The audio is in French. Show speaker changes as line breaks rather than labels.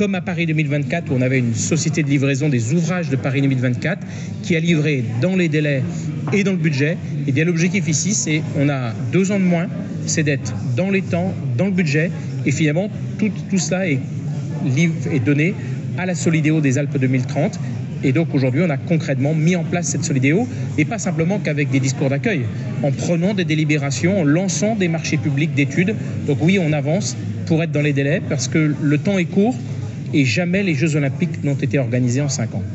comme à Paris 2024, où on avait une société de livraison des ouvrages de Paris 2024 qui a livré dans les délais et dans le budget, et bien l'objectif ici, c'est on a 2 ans de moins, c'est d'être dans les temps, dans le budget, et finalement, tout cela est donné à la Solidéo des Alpes 2030. Et donc aujourd'hui, on a concrètement mis en place cette Solidéo, et pas simplement qu'avec des discours d'accueil, en prenant des délibérations, en lançant des marchés publics d'études. Donc oui, on avance pour être dans les délais, parce que le temps est court et jamais les Jeux Olympiques n'ont été organisés en 5 ans.